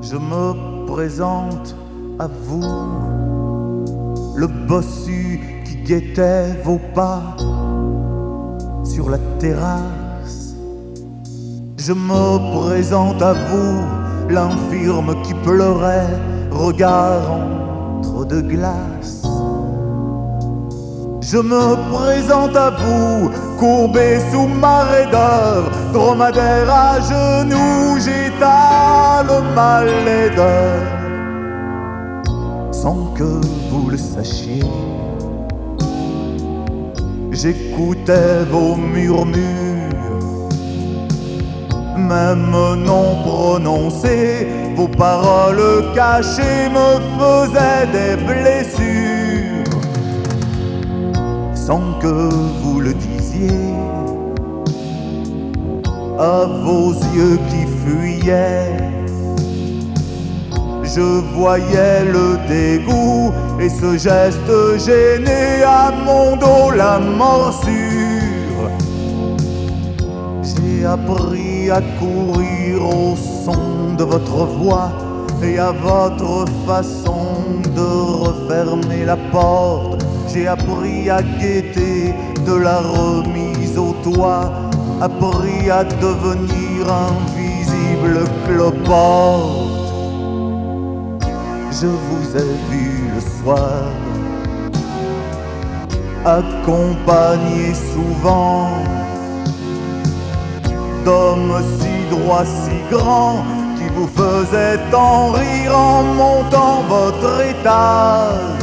Je me présente à vous, le bossu qui guettait vos pas sur la terrasse. Je me présente à vous, l'infirme qui pleurait, regard entre deux glaces. Je me présente à vous, courbé sous ma raideur, dromadaire à genoux, j'étale ma laideur. Sans que vous le sachiez, j'écoutais vos murmures, même non prononcées, vos paroles cachées me faisaient des blessures. Sans que vous le disiez, à vos yeux qui fuyaient, je voyais le dégoût et ce geste gêné à mon dos la morsure. J'ai appris à courir au son de votre voix et à votre façon de refermer la porte. J'ai appris à guetter de la remise au toit, appris à devenir invisible cloporte. Je vous ai vu le soir, accompagné souvent d'hommes si droits, si grands, qui vous faisaient tant rire en montant votre étage.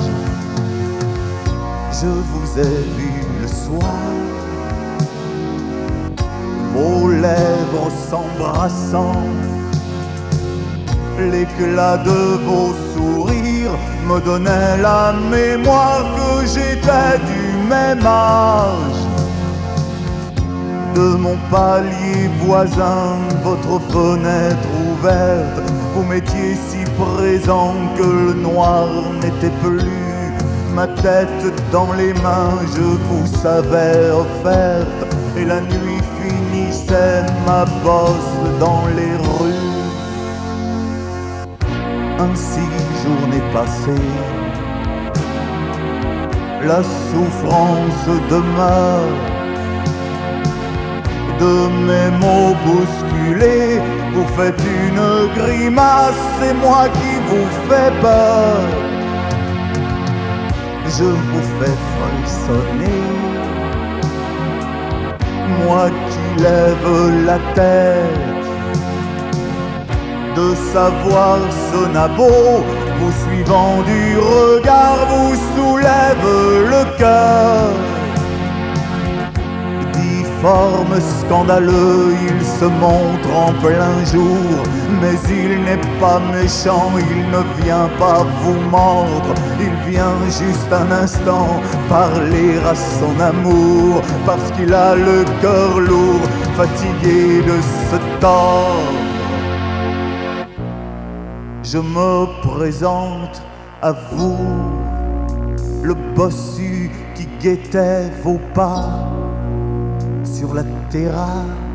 Je vous ai vu le soir, vos lèvres s'embrassant, l'éclat de vos sourires me donnait la mémoire que j'étais du même âge. De mon palier voisin, votre fenêtre ouverte, vous m'étiez si présent que le noir n'était plus. Ma tête dans les mains, je vous avais offerte, et la nuit finissait ma bosse dans les rues. Ainsi, journée passée, la souffrance demeure. De mes mots bousculés, vous faites une grimace, c'est moi qui vous fais peur. Je vous fais frissonner, moi qui lève la tête. De savoir ce nabot, vous suivant du regard, vous soulève le cœur. Difforme, scandaleux, il se montre en plein jour, mais il n'est pas méchant, il ne vient pas vous mordre, il vient juste un instant parler à son amour, parce qu'il a le cœur lourd, fatigué de se tordre. Je me présente à vous, le bossu qui guettait vos pas sur la terrasse.